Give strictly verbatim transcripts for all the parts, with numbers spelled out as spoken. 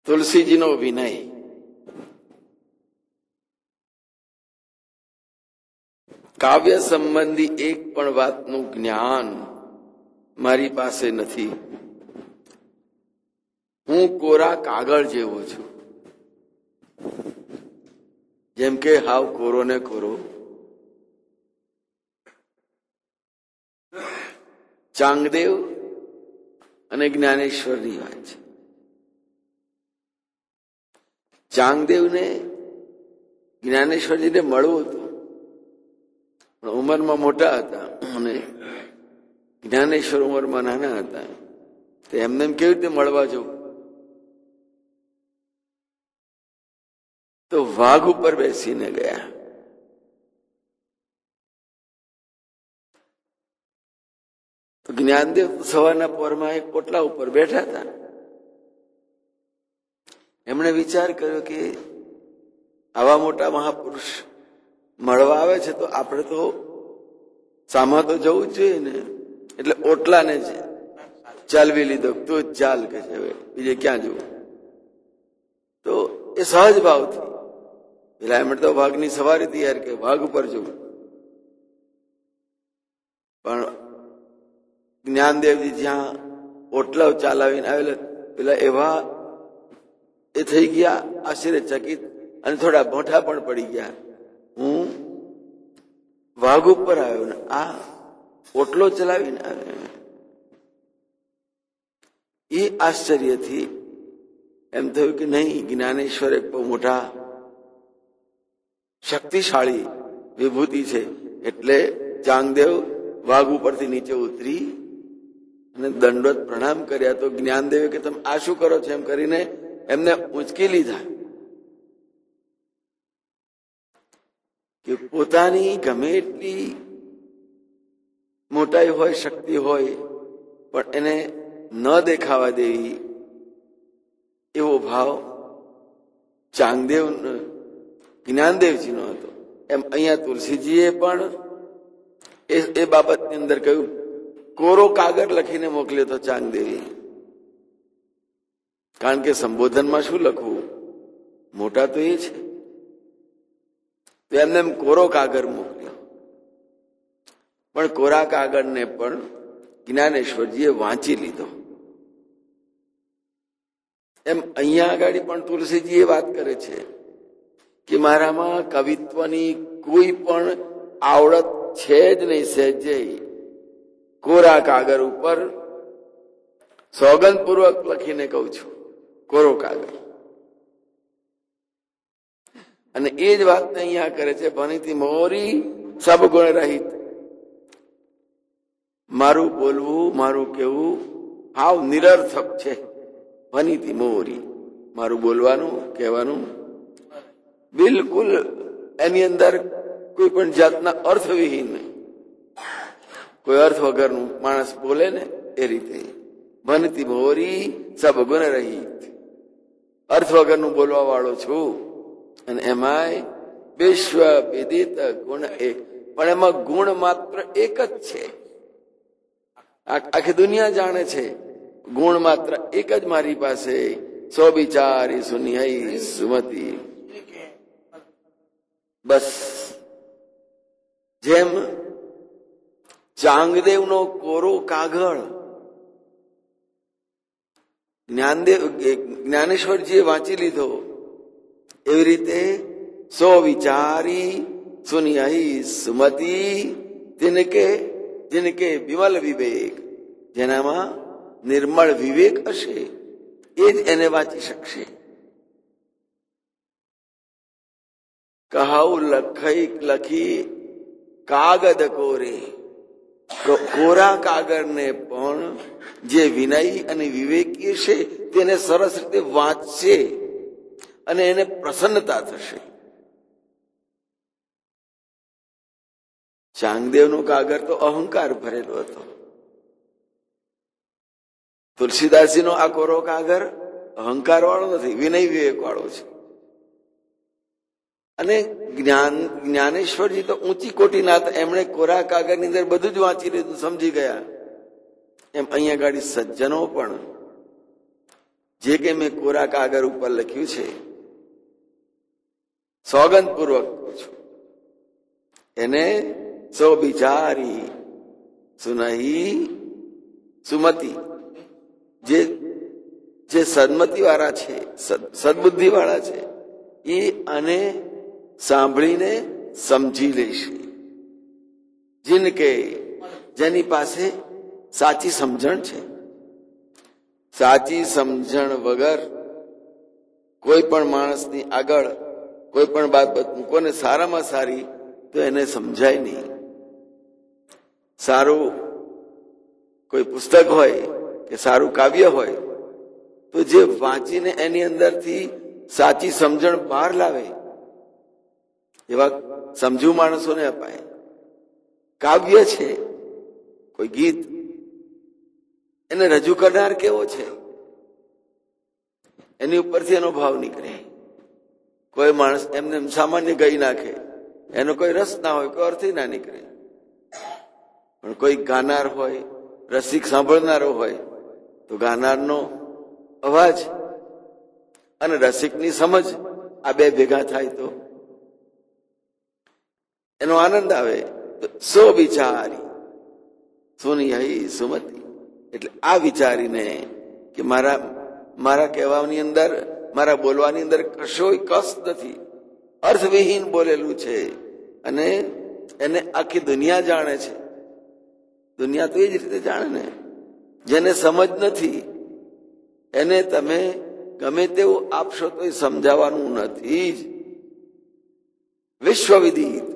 તુલસીજીનો વિનય. કાવ્ય સંબંધી એક પણ વાતનું જ્ઞાન મારી પાસે નથી. હું કોરા કાગળ જેવો છું. જેમ કે હાવ કોરો ને કોરો. ચાંગદેવ અને જ્ઞાનેશ્વરની વાત છે. ચાંગદેવને જ્ઞાનેશ્વરજીને મળવું હતું, પણ ઉંમરમાં મોટા હતા અને જ્ઞાનેશ્વર ઉંમરમાં નાના હતા. તો એમને કેવી રીતે મળવા જવું? તો વાઘ ઉપર બેસીને ગયા. તો જ્ઞાનદેવ સવારના પોરમાં એક પોટલા ઉપર બેઠા હતા. એમણે વિચાર કર્યો કે આવા મોટા મહાપુરુષ મળવા આવે છે તો આપણે તો સામા તો જવું જ જોઈએ ને. એટલે ઓટલાને જ ચાલવી લીધો. તો ચાલ કે છે, બીજે ક્યાં જવું? તો એ સહજ ભાવથી પેલા એમણે તો વાઘની સવારી તૈયાર કે વાઘ ઉપર જવું. પણ જ્ઞાનદેવજી જ્યાં ઓટલા ચાલાવીને આવેલા પેલા એવા એ થઈ ગયા આશ્ચર્યચકિત અને થોડા મોઢા પણ પડી ગયા. હું વાઘ ઉપર આવ્યો ને આ ઓટલો ચલાવીને આવ્યો. એ આશ્ચર્યથી એમ થયું કે નહીં, જ્ઞાનેશ્વર એક બહુ મોટા શક્તિશાળી વિભૂતિ છે. એટલે ચાંગદેવ વાઘ ઉપરથી નીચે ઉતરી અને દંડવત પ્રણામ કર્યા. તો જ્ઞાનદેવે કે તમે આ શું કરો છો એમ કરીને એમને ઊંચકી લીધા. કે પોતાની ગમે એટલી મોટાઈ હોય, શક્તિ હોય, પણ એને ન દેખાવા દેવી એવો ભાવ ચાંગદેવ જ્ઞાનદેવજીનો હતો. એમ અહીંયા તુલસીજીએ પણ એ બાબતની અંદર કહ્યું. કોરો કાગળ લખીને મોકલ્યો તો ચાંગદેવી. કારણ કે સંબોધનમાં શું લખવું, મોટા તો એ છે. તો એમને એમ કોરો કાગળ મોકલ્યો. પણ કોરા કાગળને પણ જ્ઞાનેશ્વરજીએ વાંચી લીધો. એમ અહીંયા આગળ પણ તુલસીજી એ વાત કરે છે કે મારામાં કવિત્વની કોઈ પણ આવડત છે જ નહીં. સહેજે કોરા કાગળ ઉપર સોગંદપૂર્વક લખીને કહું છું, કોરો કાગળ. અને એ જ વાતને અહીંયા કરે છે. ભણીતી મોરી સબ ગુણ રહિત. મારું બોલવું, મારું કેવું હાવ નિરર્થક છે. ભણીતી મોરી, મારું બોલવાનું કહેવાનું બિલકુલ એની અંદર કોઈ પણ જાતના અર્થવિહીન, કોઈ અર્થ વગરનું માણસ બોલે ને એ રીતે. ભનતી મોરી સબ ગુણ રહિત, અર્થ વગરનું બોલવા વાળો છું. અને એમાંય વિશ્વ વિદિત ગુણ એક. પણ એમાં ગુણ માત્ર એક જ છે. આખી દુનિયા જાણે છે ગુણ માત્ર એક જ મારી પાસે. સો બિચારી સુનિયાઈ સુમતી. બસ જેમ ચાંગદેવનો કોરો કાગળ જ્ઞાનદેવ જ્ઞાનેશ્વરજીએ વાંચી લીધો, એવી રીતે સો વિચારી સુનિયાઈ સુમતી. જેનકે જેનકે વિમલ વિવેક, જેનામાં નિર્મળ વિવેક હશે એ જ એને વાંચી શકશે. કહાઉ લખઈ લખી કાગદ કોરે. કોરા કાગળને પણ જે વિનય અને વિવેકી છે તેને સરસ રીતે વાંચશે અને એને પ્રસન્નતા થશે. ચાંગદેવનો કાગળ તો અહંકાર ભરેલો હતો. તુલસીદાસજીનો આ કોરો કાગળ અહંકાર વાળો નથી, વિનય વિવેક વાળો છે. અને જ્ઞાન જ્ઞાનેશ્વરજી તો ઊંચી કોટીના હતા. એમણે કોરા કાગળની અંદર બધું જ વાંચી લીધું, સમજી ગયા. એમ અહીંયા ગાડી સજ્જનો પણ જે કે મેં કોરા કાગળ ઉપર લખ્યું છે, સોગંદ પૂર્વક કહું છું, એને સો બિચારી સુનહી સુમતી, જે જે સદમતી વાળા છે, સદબુદ્ધિ વાળા છે, એ આને સાંભળીને સમજી લેશે. જીનકે, જેની પાસે સાચી સમજણ છે. સાચી સમજણ વગર કોઈ પણ માણસની આગળ કોઈ પણ બાબત મૂકો ને સારામાં સારી, તો એને સમજાય નહીં. સારું કોઈ પુસ્તક હોય કે સારું કાવ્ય હોય તો જે વાંચીને એની અંદરથી સાચી સમજણ બહાર લાવે એવા સમજુ માણસોને અપાય. કાવ્ય છે, કોઈ ગીત, એને રજૂ કરનાર કેવો છે એની ઉપરથી એનો ભાવ નીકળે. કોઈ માણસ એમને સામાન્ય ગઈ નાખે, એનો કોઈ રસ ના હોય, કોઈ અર્થ ના નીકળે. પણ કોઈ ગાનાર હોય, રસિક સાંભળનારો હોય તો ગાનારનો અવાજ અને રસિકની સમજ આ બે ભેગા થાય તો એનો આનંદ આવે. સો વિચારી સુની સુમતી, એટલે આ વિચારીને કે મારા મારા કહેવાની અંદર, મારા બોલવાની અંદર કશો કસ નથી, અર્થવિહીન બોલેલું છે, અને એને આખી દુનિયા જાણે છે. દુનિયા તો એ જ રીતે જાણે ને. જેને સમજ નથી એને તમે ગમે તેવું આપશો તો એ સમજાવવાનું નથી જ. વિશ્વવિદિત,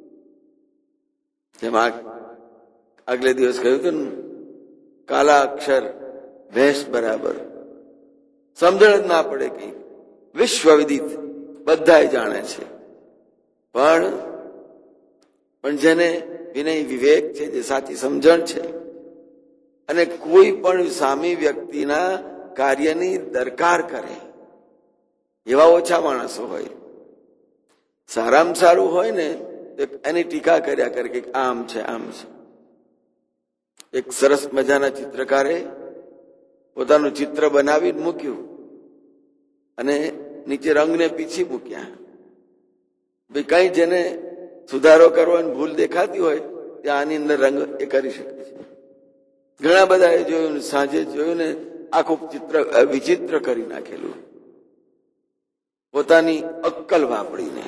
જેમ આગલે દિવસ કહ્યું હતું ને, કાલા અક્ષર ભેંસ બરાબર, સમજણ જ ના પડે કઈ. વિશ્વવિદિત, બધા જાણે છે, પણ પણ જેને વિનય વિવેક છે, જે સાચી સમજણ છે, અને કોઈ પણ સામી વ્યક્તિના કાર્યની દરકાર કરે એવા ઓછા માણસો હોય. સારામાં સારું હોય ને એની ટીકા કર્યા કરે કે આમ છે આમ છે. એક સરસ મજાના ચિત્રકારે પોતાનું ચિત્ર બનાવી મૂક્યું અને નીચે રંગને પીછી મૂક્યા. ભાઈ કઈ જેને સુધારો કરવાની ભૂલ દેખાતી હોય ત્યાં આની અંદર રંગ એ કરી શકે છે. ઘણા બધા એ જોયું, સાંજે જોયું ને આખું ચિત્ર વિચિત્ર કરી નાખેલું પોતાની અક્કલ વાપરીને.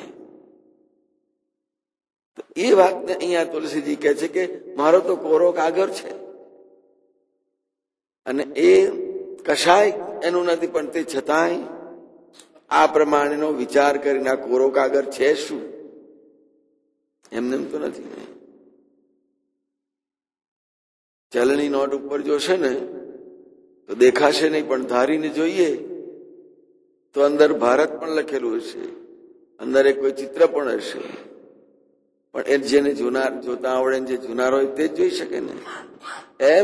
એ વાતને અહીંયા તુલસીજી કહે છે કે મારો તો કોરો કાગળ છે, અને એ કશાય એનું નથી, પણ તે છતાંય આ પ્રમાણેનો વિચાર કરીને આ કોરો કાગળ છે શું, એમને એમ તો નથી ને. ચલણી નોટ ઉપર જોશે ને તો દેખાશે નહીં, પણ ધારીને જોઈએ તો અંદર ભારત પણ લખેલું હશે, અંદર એક કોઈ ચિત્ર પણ હશે. પણ એ જેને જુનાર જોતા આવડે, જે જુનાર હોય તે જ જોઈ શકે ને. એમ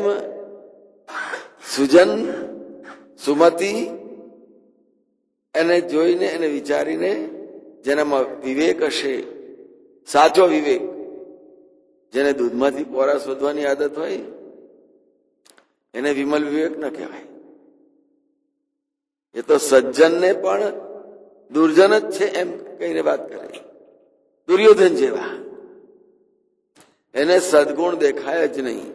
સુજન સુમતી એને જોઈને, એને વિચારીને, જેનામાં વિવેક હશે, સાચો વિવેક, જેને દૂધમાંથી પોરા શોધવાની આદત હોય એને વિમલ વિવેક ન કહેવાય. એ તો સજ્જનને પણ દુર્જન જ છે એમ કહીને વાત કરે. દુર્યોધન જેવા, એને સદગુણ દેખાય જ નહીં.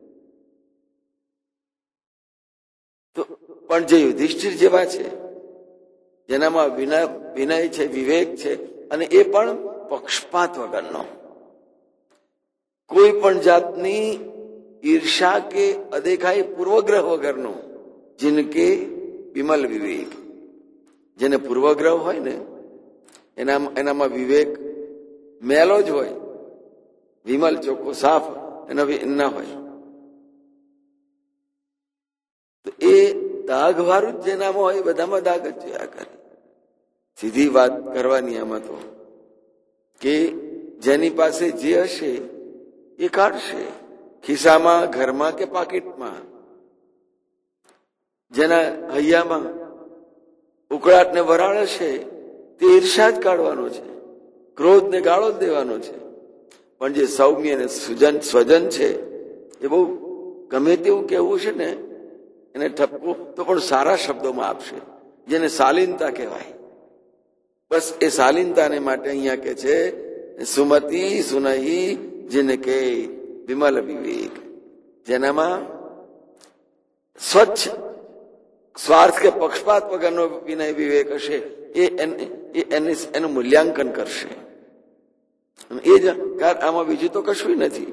તો પણ જે યુધિષ્ઠિર જેવા છે, જેનામાં વિનય વિનય છે, વિવેક છે, અને એ પણ પક્ષપાત વગરનો, કોઈ પણ જાતની ઈર્ષા કે અદેખાઈ પૂર્વગ્રહ વગરનો, જીનકે વિમલ વિવેક. જેને પૂર્વગ્રહ હોય ને એના એનામાં વિવેક મેલો જ હોય, વિમલ ચોખ્ખો સાફ એનો ના હોય. તો એ દાગ વાળું જ જેનામાં હોય બધામાં દાગ જ જોયા કરે. સીધી વાત કરવાની આમાં તો કે જેની પાસે જે હશે એ કાઢશે, ખિસ્સામાં, ઘરમાં કે પાકીટમાં. જેના હૈયામાં ઉકળાટ ને વરાળ હશે તે ઈર્ષા જ કાઢવાનો છે, ક્રોધ ને ગાળો જ દેવાનો છે. પણ જે સૌમ્ય અને સુજન સ્વજન છે એ બહુ ગમે તેવું કેવું છે ને એને ઠપકો તો પણ સારા શબ્દોમાં આપશે, જેને શાલીનતા કહેવાય. બસ એ શાલીનતાને માટે અહીંયા કે છે સુમતિ સુનહી જેને કે વિમલ વિવેક, જેનામાં સ્વચ્છ સ્વાર્થ કે પક્ષપાત વગરનો વિનય વિવેક હશે, એ એનું મૂલ્યાંકન કરશે. એ જ આમાં બીજું તો કશું નથી.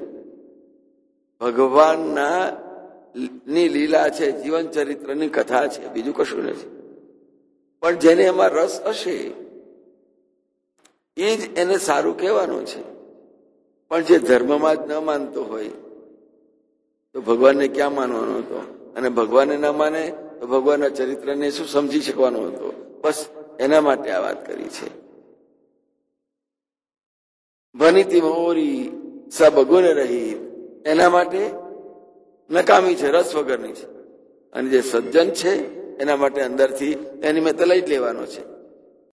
ભગવાનના ની લીલા છે, જીવન ચરિત્રની કથા છે, બીજું કશું નથી. પણ જેને એમાં રસ હશે એ જ એને સારું કહેવાનું છે. પણ જે ધર્મમાં જ ન માનતો હોય તો ભગવાનને ક્યાં માનવાનો હતો? અને ભગવાનને ના માને તો ભગવાનના ચરિત્રને શું સમજી શકવાનો હતો? બસ એના માટે આ વાત કરી છે. ભનિતી મોરી સબગુણ રહી, એના માટે નકામી છે, રસ વગરની છે. અને જે સજ્જન છે એના માટે અંદરથી એની મેં તો લઈ જ લેવાનો છે.